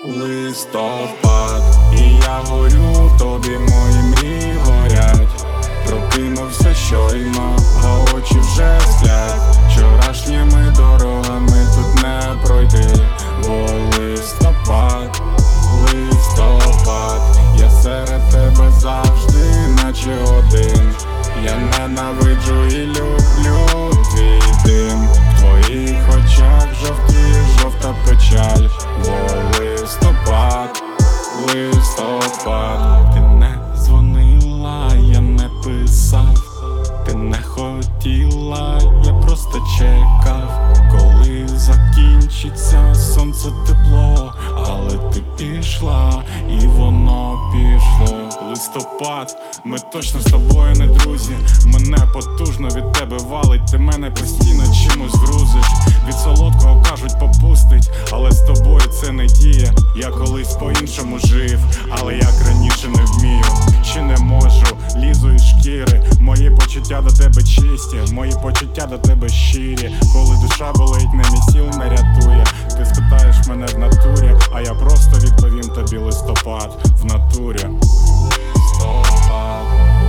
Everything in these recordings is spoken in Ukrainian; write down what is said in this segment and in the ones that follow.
Листопад, і я горю, тобі мої мрії горять. Прокинувся щойно, а очі вже сплять. Вчорашніми дорогами тут не пройти, бо листопад, листопад, я серед тебе завжди, наче один. Я ненавиджу і люблю твій дим. В твоїх очах жовта печаль, бо листопад, листопад. Ти не дзвонила, я не писав. Ти не хотіла, я просто чекав, коли закінчиться сонце тепло. Але ти пішла, і воно пішло. Листопад, ми точно з тобою не друзі. Мене потужно від тебе валить, ти мене постійно чимось грузиш. Від солодкого кажуть попустить, але з тобою це не діє. Я колись по-іншому жив, але як раніше не вмію. Чи не можу, лізу із шкіри. Мої почуття до тебе чисті, мої почуття до тебе щирі. Коли душа болить, не мій сіл не рятує. Ти спитаєш мене в натурі, а я просто відповім тобі: листопад в натурі. Листопад.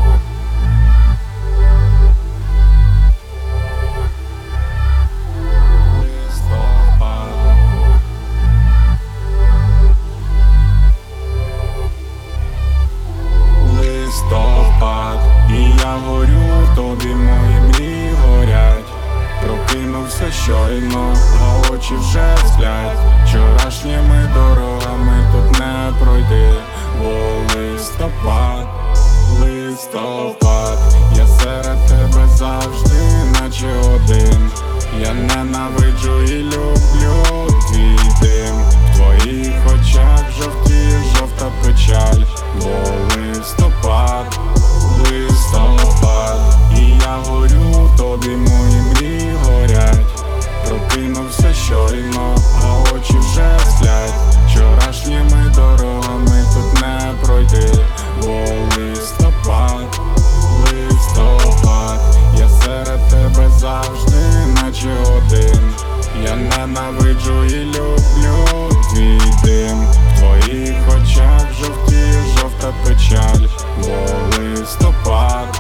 Листопад, і я горю, тобі мої мрії горять. Прокинувся щойно, а очі вже сплять. Вчорашніми дорогами тут не пройти, бо листопад, листопад, я серед тебе завжди, наче один. Я ненавиджу і люблю твій дим. В твоїх очах жовта печаль, бо листопад, листопад, і я горю, тобі мої мрії горять. Прокинувся щойно, а очі вже сплять. Вчорашніми дорогами тут не пройти, бо листопад, листопад, я серед тебе завжди, наче один. Я ненавиджу і люблю твій дим. В твоїх очах жовта печаль, бо листопад,